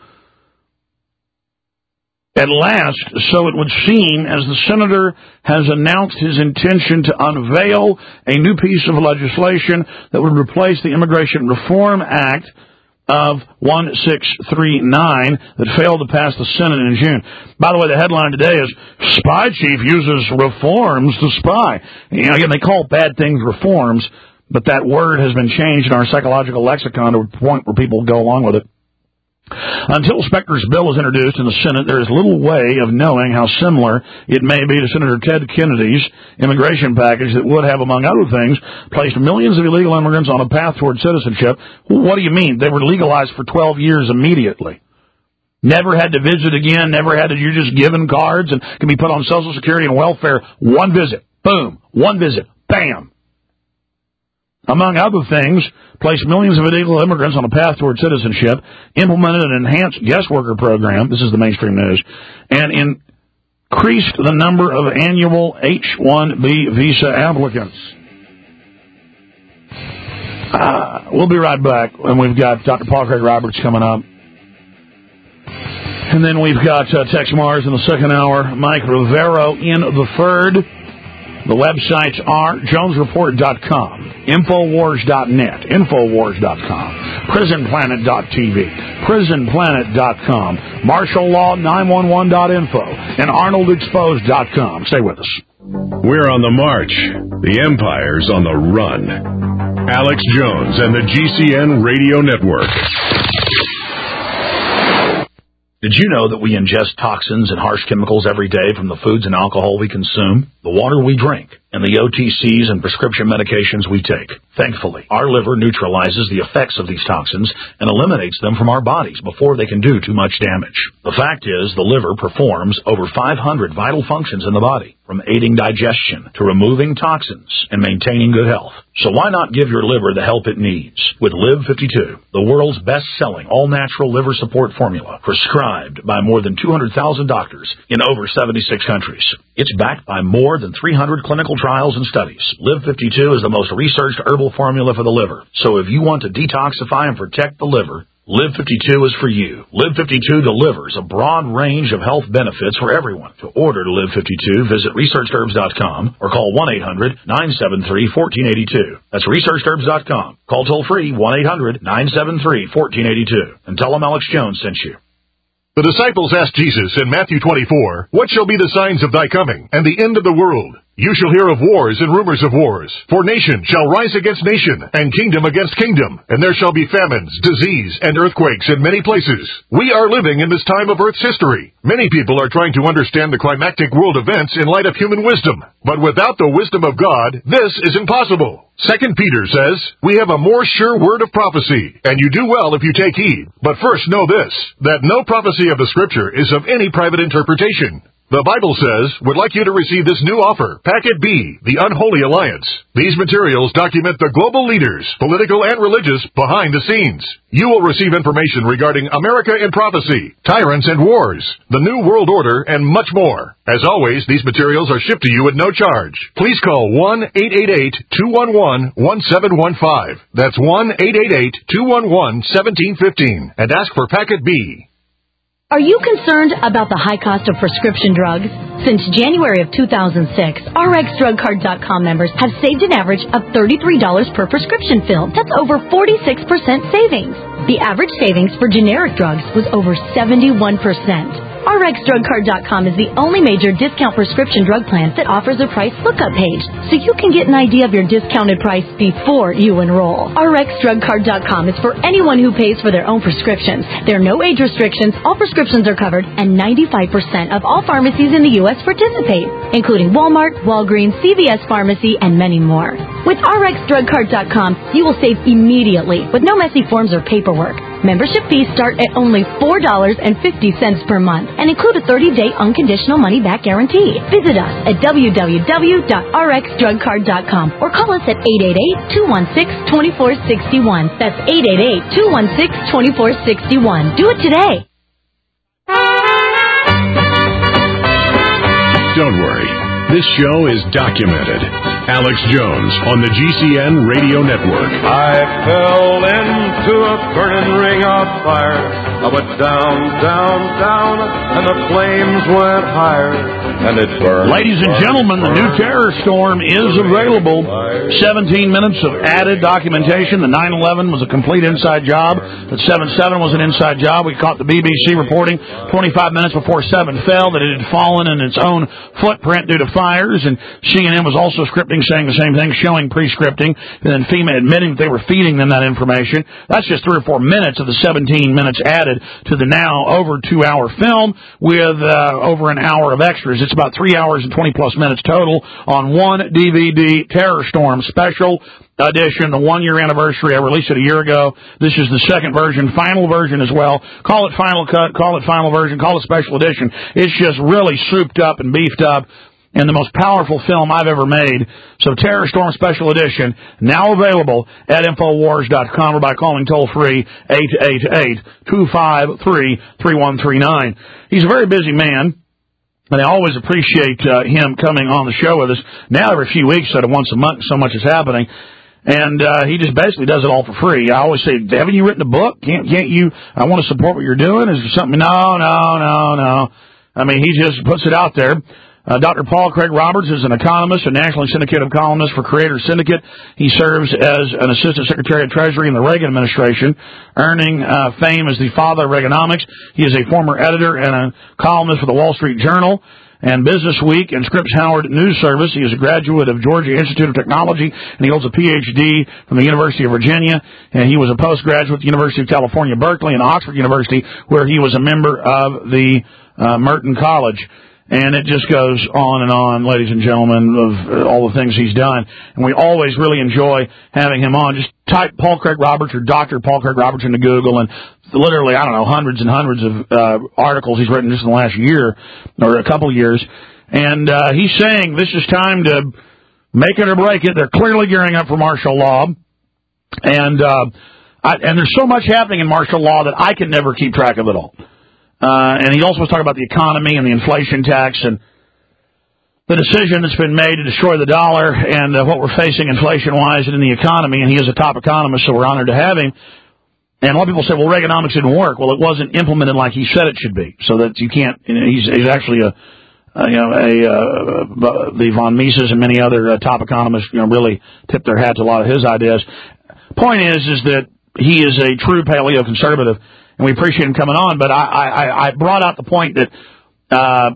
At last, so it would seem, as the senator has announced his intention to unveil a new piece of legislation that would replace the Immigration Reform Act of sixteen thirty-nine that failed to pass the Senate in June. By the way, the headline today is, Spy Chief uses reforms to spy. You know, again, they call bad things reforms, but that word has been changed in our psychological lexicon to a point where people go along with it. Until Specter's bill is introduced in the Senate, there is little way of knowing how similar it may be to Senator Ted Kennedy's immigration package that would have, among other things, placed millions of illegal immigrants on a path toward citizenship. What do you mean? They were legalized for twelve years immediately. Never had to visit again, never had to, you're just given cards and can be put on Social Security and welfare. One visit. Boom. One visit. Bam. Among other things, placed millions of illegal immigrants on a path toward citizenship, implemented an enhanced guest worker program, this is the mainstream news, and increased the number of annual H one B visa applicants. Uh, we'll be right back, and we've got Doctor Paul Craig Roberts coming up. And then we've got uh, Tex Mars in the second hour, Mike Rivero in the third. The websites are jones report dot com, infowars dot net, infowars dot com, prison planet dot t v, prison planet dot com, martial law nine one one dot info, and arnold exposed dot com. Stay with us. We're on the march. The empire's on the run. Alex Jones and the G C N Radio Network. Did you know that we ingest toxins and harsh chemicals every day from the foods and alcohol we consume, the water we drink, and the O T Cs and prescription medications we take? Thankfully, our liver neutralizes the effects of these toxins and eliminates them from our bodies before they can do too much damage. The fact is, the liver performs over five hundred vital functions in the body, from aiding digestion to removing toxins and maintaining good health. So why not give your liver the help it needs with Live fifty-two, the world's best-selling all-natural liver support formula, prescribed by more than two hundred thousand doctors in over seventy-six countries. It's backed by more than three hundred clinical trials and studies. Live fifty-two is the most researched herbal formula for the liver. So if you want to detoxify and protect the liver, Live fifty-two is for you. Live fifty-two delivers a broad range of health benefits for everyone. To order Live fifty-two, visit researched herbs dot com or call one eight hundred nine seven three one four eight two. That's researched herbs dot com. Call toll-free one eight hundred nine seven three one four eight two and tell them Alex Jones sent you. The disciples asked Jesus in Matthew twenty-four, "What shall be the signs of thy coming and the end of the world? You shall hear of wars and rumors of wars. For nation shall rise against nation, and kingdom against kingdom. And there shall be famines, disease, and earthquakes in many places." We are living in this time of Earth's history. Many people are trying to understand the climactic world events in light of human wisdom. But without the wisdom of God, this is impossible. Second Peter says, "We have a more sure word of prophecy, and you do well if you take heed. But first know this, that no prophecy of the Scripture is of any private interpretation." The Bible says, would like you to receive this new offer, Packet B, The Unholy Alliance. These materials document the global leaders, political and religious, behind the scenes. You will receive information regarding America in prophecy, tyrants and wars, the New World Order, and much more. As always, these materials are shipped to you at no charge. Please call one eight eight eight two one one one seven one five. That's one eight eight eight two one one one seven one five and ask for Packet B. Are you concerned about the high cost of prescription drugs? Since January of two thousand six, R X Drug Card dot com members have saved an average of thirty-three dollars per prescription fill. That's over forty-six percent savings. The average savings for generic drugs was over seventy-one percent. R X Drug Card dot com is the only major discount prescription drug plan that offers a price lookup page, so you can get an idea of your discounted price before you enroll. R X Drug Card dot com is for anyone who pays for their own prescriptions. There are no age restrictions, all prescriptions are covered, and ninety-five percent of all pharmacies in the U S participate, including Walmart, Walgreens, C V S Pharmacy, and many more. With R X Drug Card dot com, you will save immediately with no messy forms or paperwork. Membership fees start at only four dollars and fifty cents per month and include a thirty-day unconditional money-back guarantee. Visit us at w w w dot r x drug card dot com or call us at eight eight eight two one six two four six one. That's eight eight eight two one six two four six one. Do it today. Don't worry. This show is documented. Alex Jones on the G C N Radio Network. I fell into a burning ring of fire. I went down, down, down, and the flames went higher, and it burned. Ladies and gentlemen, the new Terror Storm is available. seventeen minutes of added documentation. The nine eleven was a complete inside job. The seven seven was an inside job. We caught the B B C reporting twenty-five minutes before seven fell that it had fallen in its own footprint due to fires, and C N N was also scripting, saying the same thing, showing pre-scripting, and then FEMA admitting that they were feeding them that information. That's just three or four minutes of the seventeen minutes added to the now over two-hour film with uh, over an hour of extras. It's about three hours and twenty-plus minutes total on one D V D Terror Storm Special Edition, the one-year anniversary. I released it a year ago. This is the second version, final version as well. Call it Final Cut, call it Final Version, call it Special Edition. It's just really souped up and beefed up, and the most powerful film I've ever made. So Terror Storm Special Edition, now available at Infowars dot com or by calling toll-free eight eight eight two five three three one three nine. He's a very busy man, and I always appreciate uh, him coming on the show with us. Now every few weeks, instead of once a month, so much is happening. And uh, he just basically does it all for free. I always say, haven't you written a book? Can't, can't you? I want to support what you're doing. Is there something? No, no, no, no. I mean, he just puts it out there. Uh, Doctor Paul Craig Roberts is an economist, a nationally syndicated columnist for Creator Syndicate. He serves as an assistant secretary of Treasury in the Reagan administration, earning uh, fame as the father of Reaganomics. He is a former editor and a columnist for the Wall Street Journal. and Business Week and Scripps Howard News Service. He is a graduate of Georgia Institute of Technology, and he holds a P H D from the University of Virginia, and he was a postgraduate at the University of California, Berkeley, and Oxford University, where he was a member of the uh, Merton College. And it just goes on and on, ladies and gentlemen, of all the things he's done. And we always really enjoy having him on. Just type Paul Craig Roberts or Doctor Paul Craig Roberts into Google, and literally, I don't know, hundreds and hundreds of uh, articles he's written just in the last year or a couple of years. And uh, he's saying this is time to make it or break it. They're clearly gearing up for martial law. And, uh, I, and there's so much happening in martial law that I can never keep track of it all. Uh, and he also was talking about the economy and the inflation tax and the decision that's been made to destroy the dollar and uh, what we're facing inflation-wise and in the economy. And he is a top economist, so we're honored to have him. And a lot of people say, well, Reaganomics didn't work. Well, it wasn't implemented like he said it should be, so that you can't, you know, he's, he's actually a, uh, you know, a, uh, the von Mises and many other uh, top economists, you know, really tip their hat to a lot of his ideas. Point is, is that he is a true paleo-conservative, and we appreciate him coming on, but I, I, I brought out the point that uh,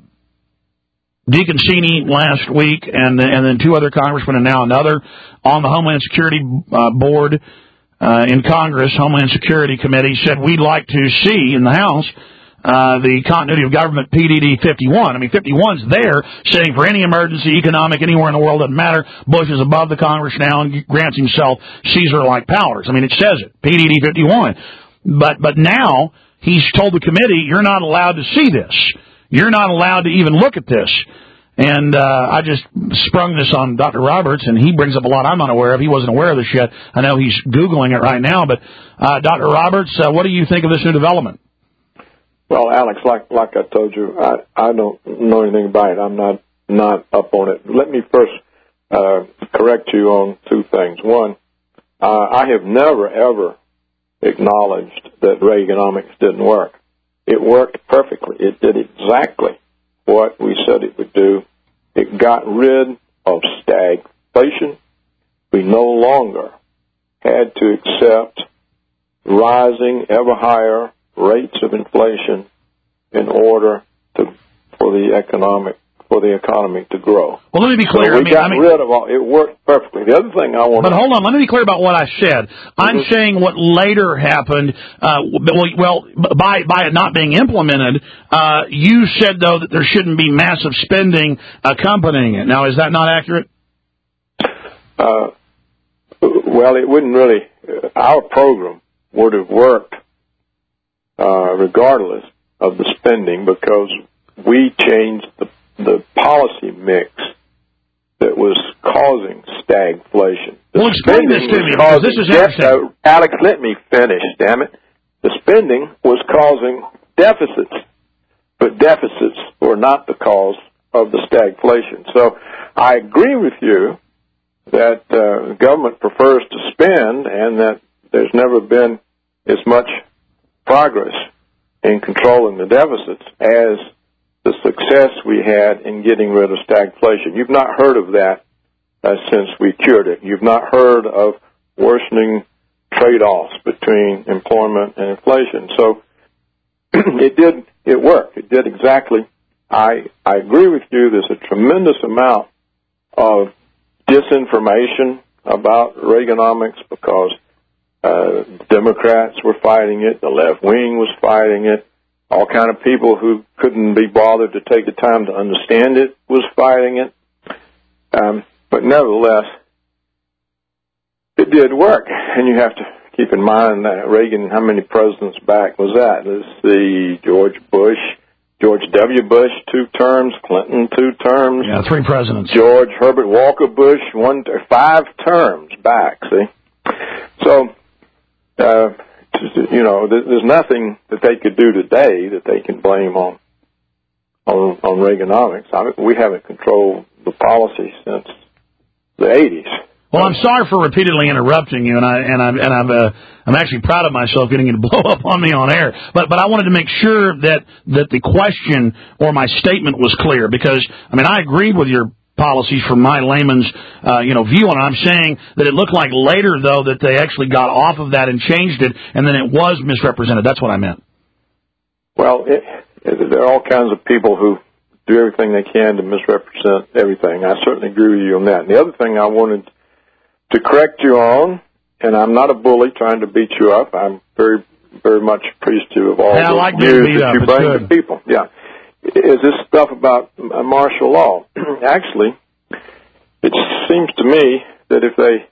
Deacon Cheney last week and, and then two other congressmen and now another on the Homeland Security uh, Board uh, in Congress, Homeland Security Committee, said we'd like to see in the House uh, the continuity of government P D D fifty-one. I mean, fifty-one's there saying for any emergency, economic, anywhere in the world, doesn't matter. Bush is above the Congress now and grants himself Caesar-like powers. I mean, it says it, P D D fifty-one. But but now he's told the committee, you're not allowed to see this. You're not allowed to even look at this. And uh, I just sprung this on Doctor Roberts, and he brings up a lot I'm not aware of. He wasn't aware of this yet. I know he's Googling it right now. But uh, Doctor Roberts, uh, what do you think of this new development? Well, Alex, like like I told you, I, I don't know anything about it. I'm not, not up on it. Let me first uh, correct you on two things. One, uh, I have never, ever acknowledged that Reaganomics didn't work. It worked perfectly. It did exactly what we said it would do. It got rid of stagflation. We no longer had to accept rising, ever higher rates of inflation in order to for the economic for the economy to grow. Well, let me be clear. So we I mean, got I mean, rid of all. It worked perfectly. The other thing I want. But hold on. Let me be clear about what I said. I'm Mm-hmm. saying what later happened. Uh, well, well, by by it not being implemented, uh, you said though that there shouldn't be massive spending accompanying it. Now, is that not accurate? Uh, well, it wouldn't really. Uh, our program would have worked uh, regardless of the spending because we changed the the policy mix that was causing stagflation. The well, explain this to me, because this is interesting. Uh, Alex, let me finish, damn it. The spending was causing deficits, but deficits were not the cause of the stagflation. So I agree with you that uh, the government prefers to spend and that there's never been as much progress in controlling the deficits as the success we had in getting rid of stagflation. You've not heard of that uh, since we cured it. You've not heard of worsening trade-offs between employment and inflation. So it did, it worked. It did exactly. I, I agree with you. There's a tremendous amount of disinformation about Reaganomics because uh, Democrats were fighting it, the left wing was fighting it, all kind of people who couldn't be bothered to take the time to understand it was fighting it. Um, but nevertheless, it did work. And you have to keep in mind that Reagan, how many presidents back was that? Let's see, George Bush, George W. Bush, two terms, Clinton, two terms. Yeah, three presidents. George Herbert Walker Bush, one, five terms back, see? So, uh, you know, there's nothing that they could do today that they can blame on on, on Reaganomics. I mean, we haven't controlled the policy since the eighties. Well, I'm sorry for repeatedly interrupting you, and I and I'm and I'm uh, I'm actually proud of myself getting you to blow up on me on air. But but I wanted to make sure that that the question or my statement was clear because I mean I agreed with your policies from my layman's, uh, you know, view on it. I'm saying that it looked like later, though, that they actually got off of that and changed it, and then it was misrepresented. That's what I meant. Well, it, it, there are all kinds of people who do everything they can to misrepresent everything. I certainly agree with you on that. And the other thing I wanted to correct you on, and I'm not a bully trying to beat you up. I'm very, very much appreciative of all hey, the like news beat that up. you It's bring good. to people. Yeah. Is this stuff about uh, martial law? Actually, it seems to me that if they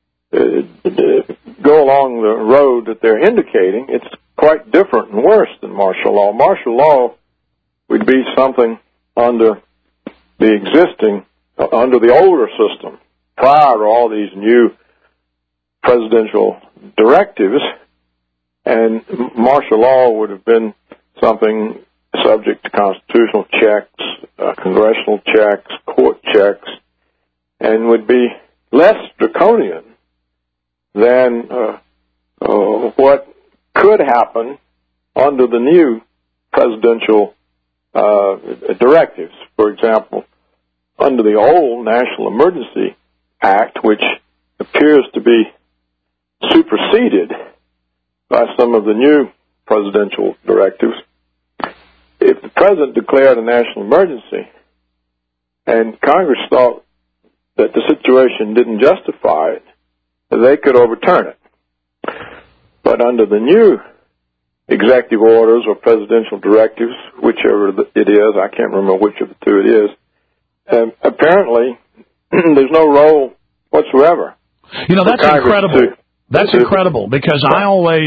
uh, go along the road that they're indicating, it's quite different and worse than martial law. Martial law would be something under the existing, uh, under the older system, prior to all these new presidential directives, and martial law would have been something subject to constitutional checks, uh, congressional checks, court checks, and would be less draconian than uh, uh, what could happen under the new presidential uh, directives. For example, under the old National Emergency Act, which appears to be superseded by some of the new presidential directives, if the president declared a national emergency and Congress thought that the situation didn't justify it, they could overturn it. But under the new executive orders or presidential directives, whichever it is, I can't remember which of the two it is, um, apparently there's no role whatsoever. You know, that's incredible. To, that's to, incredible because I always...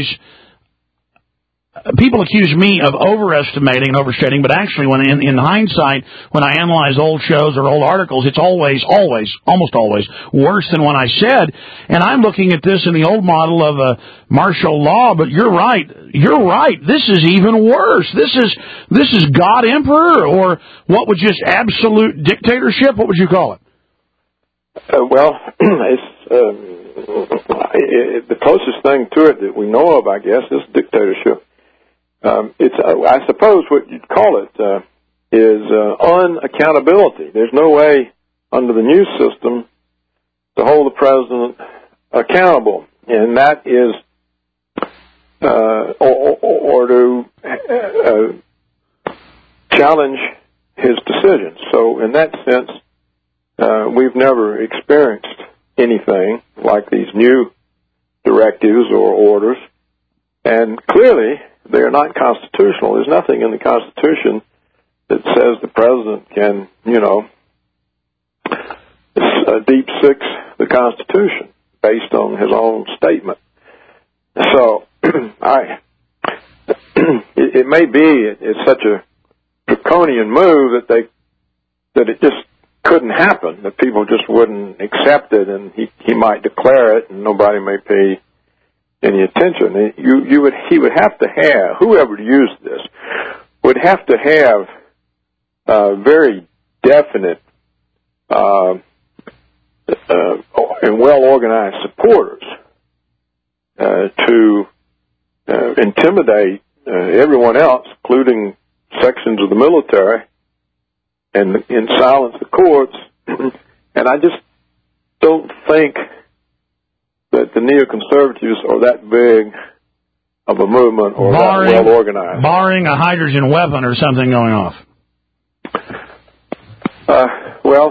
People accuse me of overestimating and overstating, but actually, when in, in hindsight, when I analyze old shows or old articles, it's always, always, almost always worse than what I said. And I'm looking at this in the old model of a martial law, but you're right. You're right. This is even worse. This is this is God Emperor, or what would just absolute dictatorship? What would you call it? Uh, well, it's um, it, the closest thing to it that we know of, I guess, is dictatorship. Um, it's, uh, I suppose what you'd call it, uh, is, uh, unaccountability. There's no way under the new system to hold the president accountable. And that is, uh, or, or to, uh, challenge his decisions. So in that sense, uh, we've never experienced anything like these new directives or orders. And clearly, they are not constitutional. There's nothing in the Constitution that says the president can, you know, uh, deep six the Constitution based on his own statement. So, I, it, it may be it, it's such a draconian move that they that it just couldn't happen. That people just wouldn't accept it, and he he might declare it, and nobody may pay any attention. You, you would, he would have to have, whoever used this, would have to have uh, very definite uh, uh, and well-organized supporters uh, to uh, intimidate uh, everyone else, including sections of the military, and, and silence the courts. And I just don't think that the neoconservatives are that big of a movement or barring, that well organized. Barring a hydrogen weapon or something going off. Uh, well,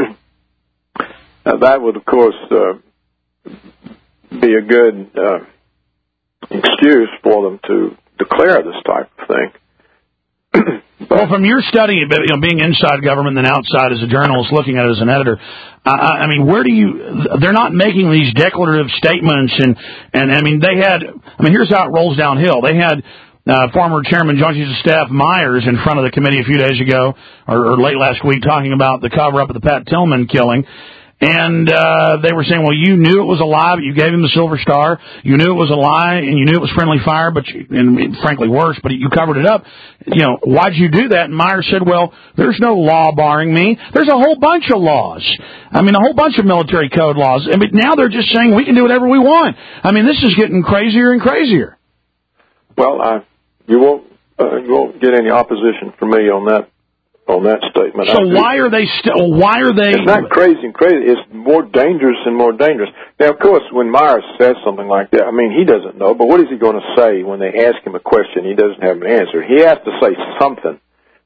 that would, of course, uh, be a good uh, excuse for them to declare this type of thing. Well, from your study, you know, being inside government and then outside as a journalist, looking at it as an editor, I, I mean, where do you? They're not making these declarative statements, and and I mean, they had. I mean, here's how it rolls downhill. They had uh, former Chairman Joint Chiefs of Staff Myers in front of the committee a few days ago, or, or late last week, talking about the cover up of the Pat Tillman killing. And uh they were saying, well, you knew it was a lie, but you gave him the Silver Star. You knew it was a lie, and you knew it was friendly fire, but you, and frankly worse, but you covered it up. You know, why'd you do that? And Myers said, well, there's no law barring me. There's a whole bunch of laws. I mean, a whole bunch of military code laws. I mean, now they're just saying we can do whatever we want. I mean, this is getting crazier and crazier. Well, uh, you won't uh, you won't get any opposition from me on that. On that statement. So why are they still? Why are they? It's not crazy and crazy. It's more dangerous and more dangerous. Now, of course, when Myers says something like that, I mean, he doesn't know. But what is he going to say when they ask him a question? He doesn't have an answer. He has to say something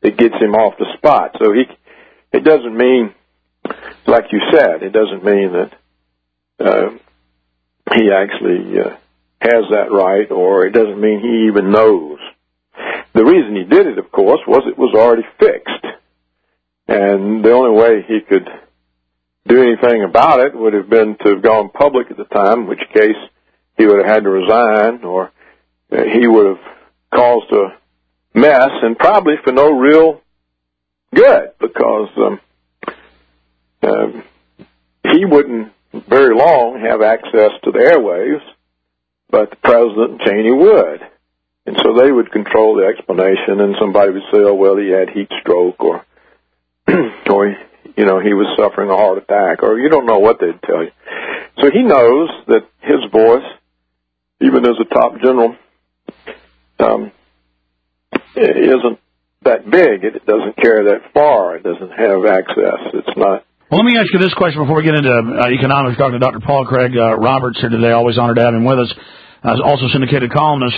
that gets him off the spot. So he, it doesn't mean, like you said, it doesn't mean that uh, he actually uh, has that right, or it doesn't mean he even knows. The reason he did it, of course, was it was already fixed. And the only way he could do anything about it would have been to have gone public at the time, in which case he would have had to resign, or he would have caused a mess, and probably for no real good, because um, um, he wouldn't very long have access to the airwaves, but the President and Cheney would. And so they would control the explanation, and somebody would say, oh, well, he had heat stroke, or, or you know, he was suffering a heart attack, or you don't know what they'd tell you. So he knows that his voice, even as a top general, um, isn't that big. It doesn't carry that far. It doesn't have access. It's not. Well, let me ask you this question before we get into uh, economics. Talking to Doctor Paul Craig uh, Roberts here today. Always honored to have him with us. Uh, also syndicated columnist.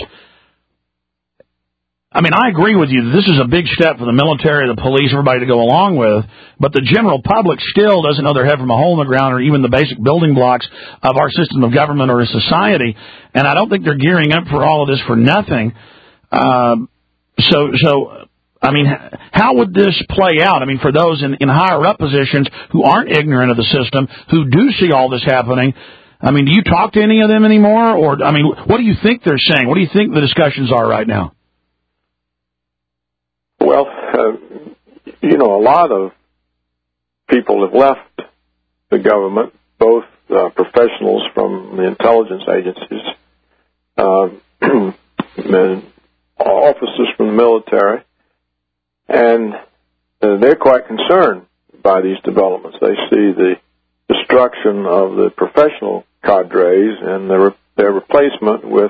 I mean, I agree with you. This is a big step for the military, the police, everybody to go along with. But the general public still doesn't know their head from a hole in the ground, or even the basic building blocks of our system of government or a society. And I don't think they're gearing up for all of this for nothing. Uh, so, so. I mean, how would this play out? I mean, for those in, in higher-up positions who aren't ignorant of the system, who do see all this happening, I mean, do you talk to any of them anymore? Or, I mean, what do you think they're saying? What do you think the discussions are right now? Well, uh, you know, a lot of people have left the government, both uh, professionals from the intelligence agencies, uh, and officers from the military, and uh, they're quite concerned by these developments. They see the destruction of the professional cadres and their, their replacement with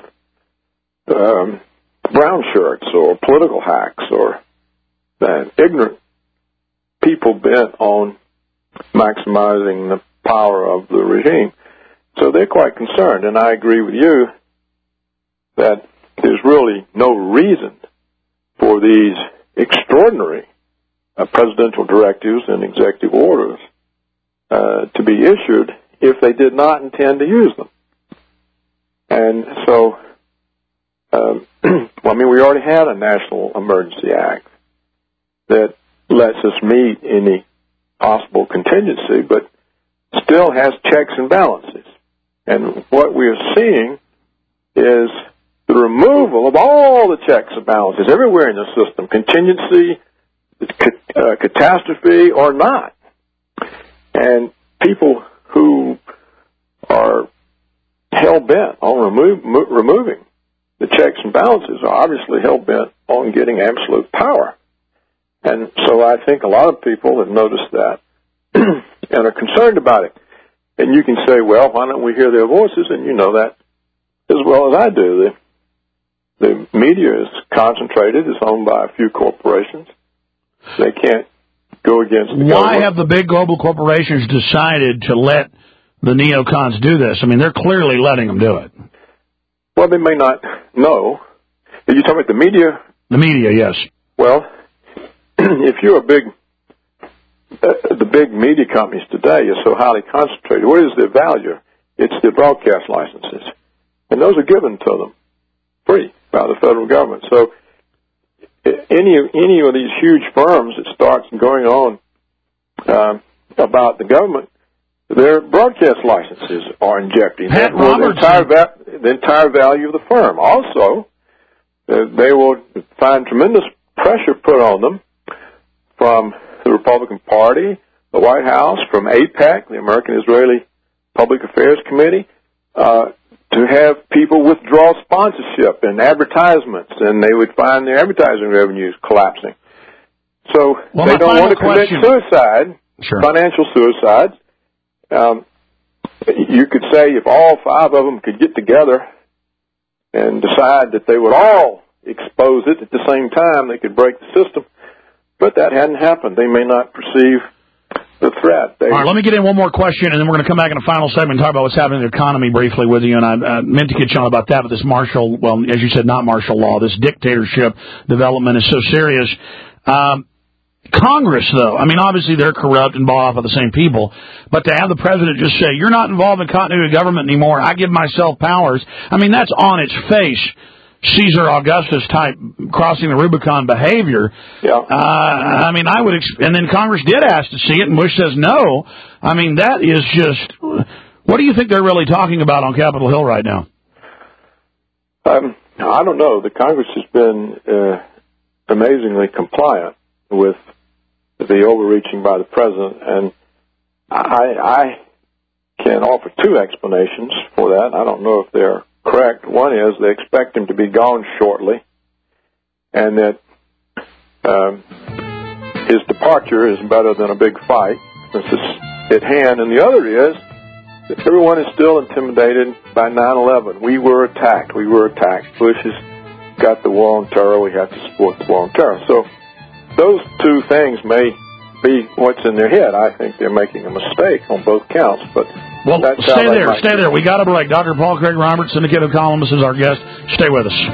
um, brown shirts or political hacks or uh, ignorant people bent on maximizing the power of the regime. So they're quite concerned, and I agree with you that there's really no reason for these extraordinary uh, presidential directives and executive orders uh, to be issued if they did not intend to use them. And so, um, well, I mean, we already had a National Emergency Act that lets us meet any possible contingency, but still has checks and balances. And what we are seeing is the removal of all the checks and balances everywhere in the system, contingency, uh, catastrophe, or not. And people who are hell-bent on remove, mo- removing the checks and balances are obviously hell-bent on getting absolute power. And so I think a lot of people have noticed that and are concerned about it. And you can say, well, why don't we hear their voices? And you know that as well as I do. The, the media is concentrated. It's owned by a few corporations. They can't go against the Why government. have the big global corporations decided to let the neocons do this? I mean, they're clearly letting them do it. Well, they may not know. Are you talking about the media? The media, yes. Well, if you're a big, uh, the big media companies today are so highly concentrated, what is their value? It's their broadcast licenses. And those are given to them free by the federal government. So any, any of these huge firms that starts going on uh, about the government, their broadcast licenses are in jeopardy. Pat the, entire va- the entire value of the firm. Also, uh, they will find tremendous pressure put on them from the Republican Party, the White House, from AIPAC, the American Israeli Public Affairs Committee, uh, to have people withdraw sponsorship and advertisements, and they would find their advertising revenues collapsing. So well, they don't want to commit question. suicide, sure. financial suicide. Um, you could say if all five of them could get together and decide that they would all expose it at the same time, they could break the system. But that hadn't happened. They may not perceive the threat. They, All right, let me get in one more question, and then we're going to come back in the final segment and talk about what's happening in the economy briefly with you. And I uh, meant to get you on about that, but this martial, well, as you said, not martial law, this dictatorship development is so serious. Um, Congress, though, I mean, obviously they're corrupt and bought off by the same people, but to have the president just say, you're not involved in continuity of government anymore, I give myself powers, I mean, that's on its face Caesar Augustus type crossing the Rubicon behavior. Yeah. Uh, I mean, I would, exp- and then Congress did ask to see it, and Bush says no. I mean, that is just, what do you think they're really talking about on Capitol Hill right now? Um, I don't know. The Congress has been uh, amazingly compliant with the overreaching by the president, and I, I can offer two explanations for that. I don't know if they're correct. One is they expect him to be gone shortly, and that um, his departure is better than a big fight. This is at hand. And the other is that everyone is still intimidated by nine eleven. We were attacked. We were attacked. Bush has got the war on terror. We have to support the war on terror. So those two things may be what's in their head. I think they're making a mistake on both counts, but well, that's stay how there, might stay be. there. We got a break. Doctor Paul Craig Roberts, syndicated columnist, is our guest. Stay with us.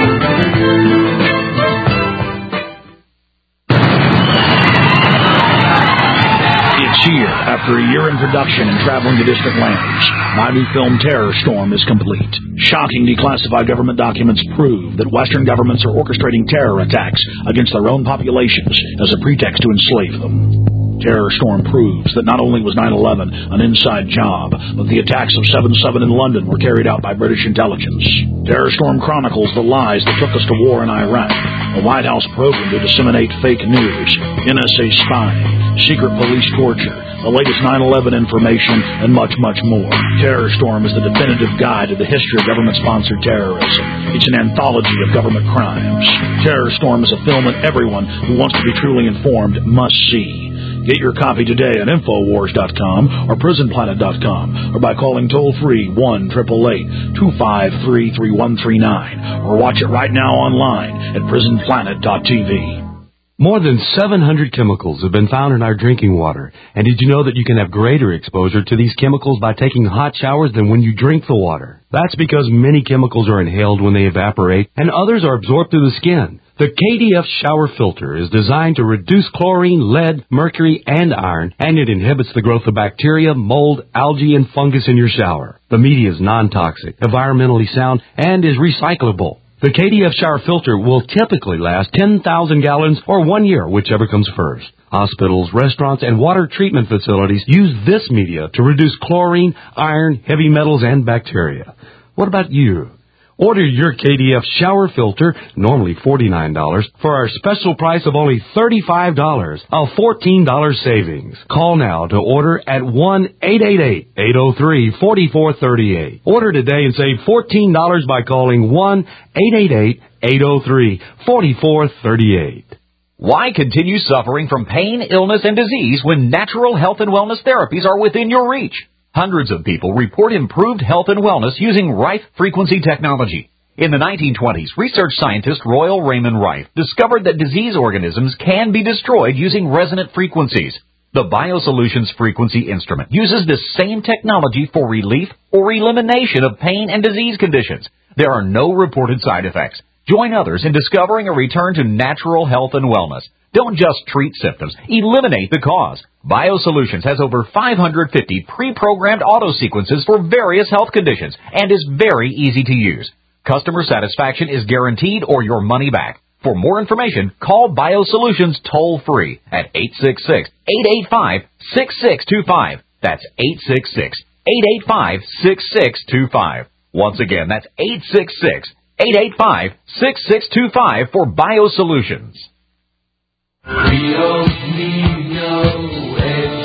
It's here. After a year in production and traveling to distant lands, my new film Terror Storm is complete. Shocking declassified government documents prove that Western governments are orchestrating terror attacks against their own populations as a pretext to enslave them. Terror Storm proves that not only was nine eleven an inside job, but the attacks of seven seven in London were carried out by British intelligence. Terror Storm chronicles the lies that took us to war in Iraq, a White House program to disseminate fake news, N S A spying, secret police torture, the latest nine eleven information, and much, much more. Terror Storm is the definitive guide to the history of government-sponsored terrorism. It's an anthology of government crimes. Terror Storm is a film that everyone who wants to be truly informed must see. Get your copy today at Infowars dot com or Prison Planet dot com or by calling toll-free one eight eight eight, two five three, three one three nine or watch it right now online at Prison Planet dot T V. More than seven hundred chemicals have been found in our drinking water. And did you know that you can have greater exposure to these chemicals by taking hot showers than when you drink the water? That's because many chemicals are inhaled when they evaporate, and others are absorbed through the skin. The K D F shower filter is designed to reduce chlorine, lead, mercury, and iron, and it inhibits the growth of bacteria, mold, algae, and fungus in your shower. The media is non-toxic, environmentally sound, and is recyclable. The K D F shower filter will typically last ten thousand gallons or one year, whichever comes first. Hospitals, restaurants, and water treatment facilities use this media to reduce chlorine, iron, heavy metals, and bacteria. What about you? Order your K D F shower filter, normally forty-nine dollars, for our special price of only thirty-five dollars, a fourteen dollars savings. Call now to order at one eight eight eight, eight oh three, four four three eight. Order today and save fourteen dollars by calling one eight eight eight, eight oh three, four four three eight. Why continue suffering from pain, illness, and disease when natural health and wellness therapies are within your reach? Hundreds of people report improved health and wellness using Rife frequency technology. In the nineteen twenties, research scientist Royal Raymond Rife discovered that disease organisms can be destroyed using resonant frequencies. The BioSolutions frequency instrument uses this same technology for relief or elimination of pain and disease conditions. There are no reported side effects. Join others in discovering a return to natural health and wellness. Don't just treat symptoms. Eliminate the cause. BioSolutions has over five hundred fifty pre-programmed auto sequences for various health conditions and is very easy to use. Customer satisfaction is guaranteed or your money back. For more information, call BioSolutions toll-free at eight six six, eight eight five, six six two five. That's eight six six, eight eight five, six six two five. Once again, that's eight six six, eight eight five, six six two five for BioSolutions. We don't need no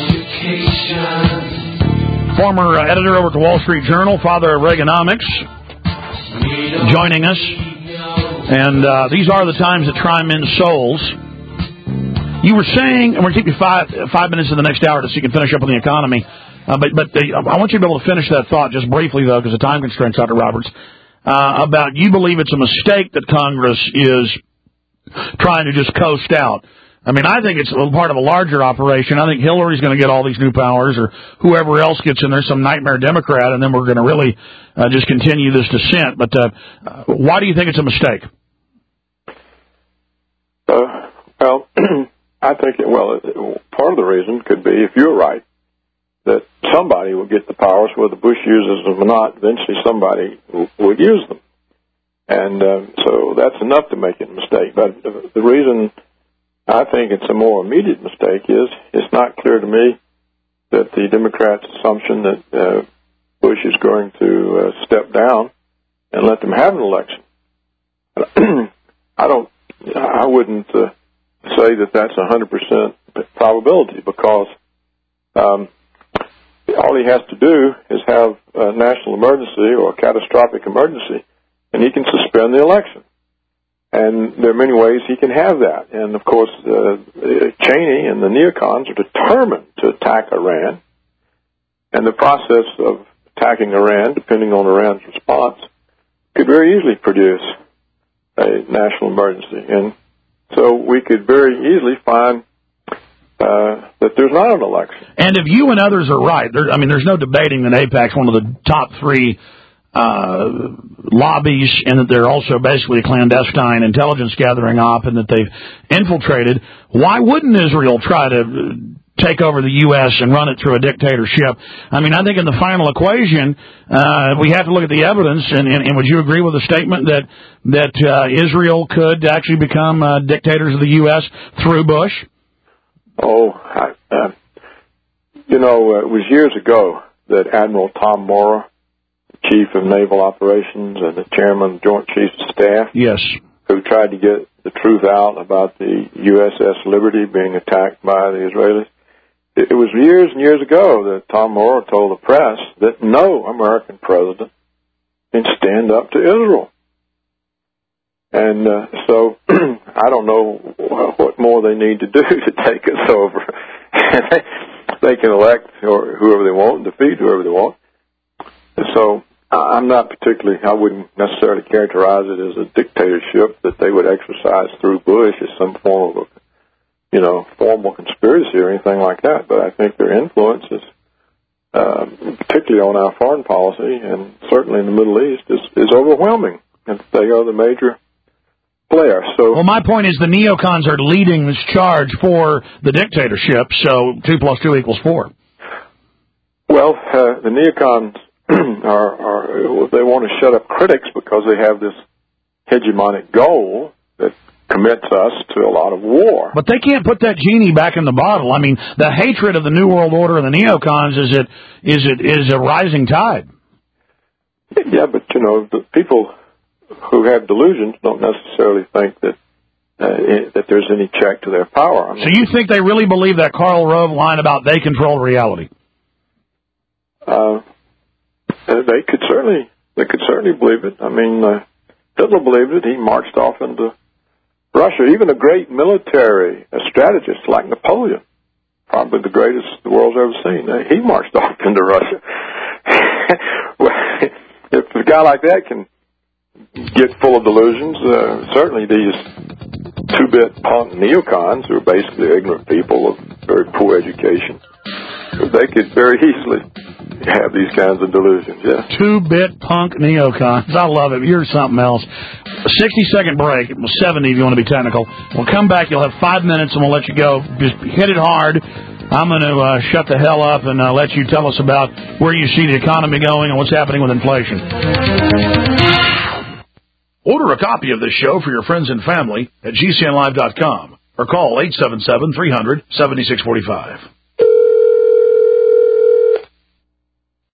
education. Former uh, editor over at the Wall Street Journal, father of Reaganomics, joining us. And uh, these are the times that try men's souls. You were saying, and we're going to keep you five, five minutes in the next hour so you can finish up on the economy. Uh, but but uh, I want you to be able to finish that thought just briefly, though, because of time constraints, Doctor Roberts, uh, about you believe it's a mistake that Congress is trying to just coast out. I mean, I think it's a part of a larger operation. I think Hillary's going to get all these new powers, or whoever else gets in there, some nightmare Democrat, and then we're going to really uh, just continue this descent. But uh, uh, why do you think it's a mistake? Uh, well, I think, it, well, it, part of the reason could be, if you're right, that somebody will get the powers, whether Bush uses them or not, eventually somebody w- would use them. And uh, so that's enough to make it a mistake. But the, the reason I think it's a more immediate mistake is it's not clear to me that the Democrats' assumption that uh, Bush is going to uh, step down and let them have an election. I don't, I wouldn't uh, say that that's a hundred percent probability, because um, all he has to do is have a national emergency or a catastrophic emergency, and he can suspend the election. And there are many ways he can have that. And, of course, uh, Cheney and the neocons are determined to attack Iran. And the process of attacking Iran, depending on Iran's response, could very easily produce a national emergency. And so we could very easily find uh, that there's not an election. And if you and others are right, there, I mean, there's no debating that AIPAC's one of the top three uh, lobbies, and that they're also basically a clandestine intelligence gathering op, and that they've infiltrated. Why wouldn't Israel try to take over the U S and run it through a dictatorship? I mean, I think in the final equation, uh, we have to look at the evidence, and, and, and would you agree with the statement that that uh, Israel could actually become uh, dictators of the U S through Bush? Oh, I, uh, you know, uh, it was years ago that Admiral Tom Maurer, Chief of Naval Operations and the Chairman of the Joint Chiefs of Staff, yes, who tried to get the truth out about the U S S Liberty being attacked by the Israelis. It was years and years ago that Tom Maurer told the press that no American president can stand up to Israel. And uh, so I don't know what more they need to do to take us over. They can elect or whoever they want and defeat whoever they want. And so I'm not particularly, I wouldn't necessarily characterize it as a dictatorship that they would exercise through Bush as some form of a, you know, formal conspiracy or anything like that. But I think their influence is, uh, particularly on our foreign policy and certainly in the Middle East, is, is overwhelming. And they are the major player. So, well, my point is the neocons are leading this charge for the dictatorship, so two plus two equals four. Well, uh, the neocons are, are, they want to shut up critics because they have this hegemonic goal that commits us to a lot of war. But they can't put that genie back in the bottle. I mean, the hatred of the New World Order and the neocons is it is it is a rising tide. Yeah, but you know, the people who have delusions don't necessarily think that uh, it, that there's any check to their power. I mean, so you think they really believe that Karl Rove line about they control reality? Uh, they could certainly they could certainly believe it. I mean, uh, Hitler believed it. He marched off into Russia. Even a great military a strategist like Napoleon, probably the greatest the world's ever seen, uh, he marched off into Russia. Well, if a guy like that can get full of delusions, uh, certainly these two-bit punk neocons, who are basically ignorant people of very poor education, they could very easily have these kinds of delusions, yeah. Two-bit punk neocons. I love it. You're something else. A sixty-second break. seventy if you want to be technical. We'll come back. You'll have five minutes, and we'll let you go. Just hit it hard. I'm going to uh, shut the hell up and uh, let you tell us about where you see the economy going and what's happening with inflation. Order a copy of this show for your friends and family at G C N live dot com or call eight seven seven, three hundred, seventy-six forty-five.